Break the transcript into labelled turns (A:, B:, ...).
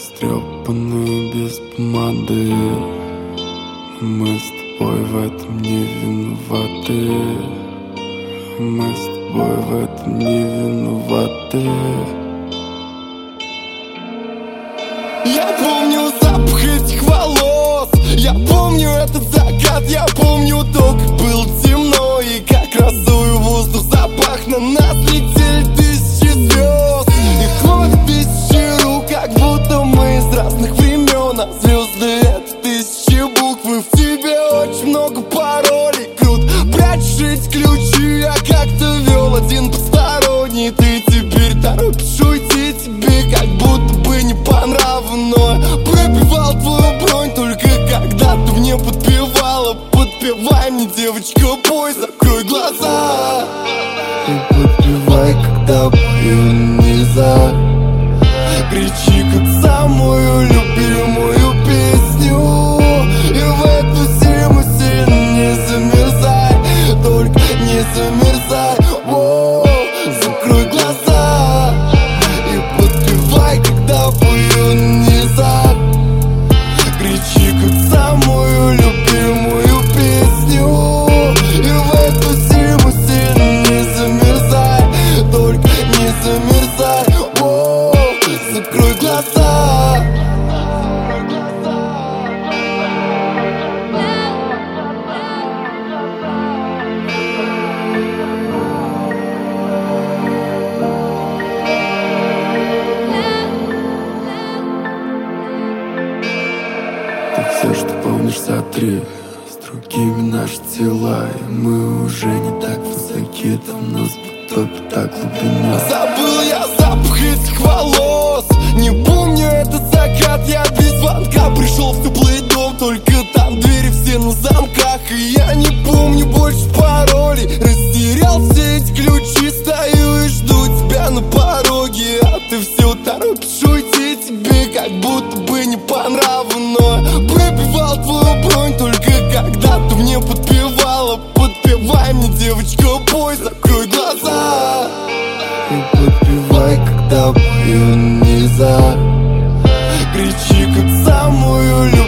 A: растрепанные без помады. Мы с тобой в этом не виноваты. Мы с тобой в этом не виноваты.
B: Я помню запах этих волос, я помню этот закат, я помню то, как было темно и как росою воздух запах. На нас летели тысячи звезд и ходят тысячи рук, как будто мы из разных времен. А звезды — это тысячи букв, и в тебе очень много паролей. Круто прячешь эти ключи, я как-то вел один посторонний. Ты теперь торопишь уйти, тебе как будто бы не по нраву. Но я пробивал твою бронь только когда ты мне подпевала. Подпевай мне, девочка, пой, закрой глаза
A: И подпевай, когда пою низа.
B: Кричи, как самую любимую песню, и в эту зиму сильно не замерзай, только не замерзай. Воу, закрой глаза и подпевай, когда пою низа. Кричи, как самую любимую песню, и в эту зиму сильно не замерзай, только не замерзай. Воу, закрой глаза.
A: Ты все, что помнишь, сотри с другими наши тела. И мы уже не так высоки, там нас потопит так глубина.
B: Забыл я запах этих волос, не помню этот закат. Я без звонка пришел в теплый дом, только там двери все на замках. И я не помню больше паролей, растерял все эти ключи. Стою и жду тебя на пороге, а ты все торопишь уйти, тебе как будто бы не по нраву. Но я пробивал твою бронь только когда ты мне подпевала. Подпевай мне, девочка, пой, закрой глаза
A: И подпевай, когда пою низа.
B: Кричи, как самую любимую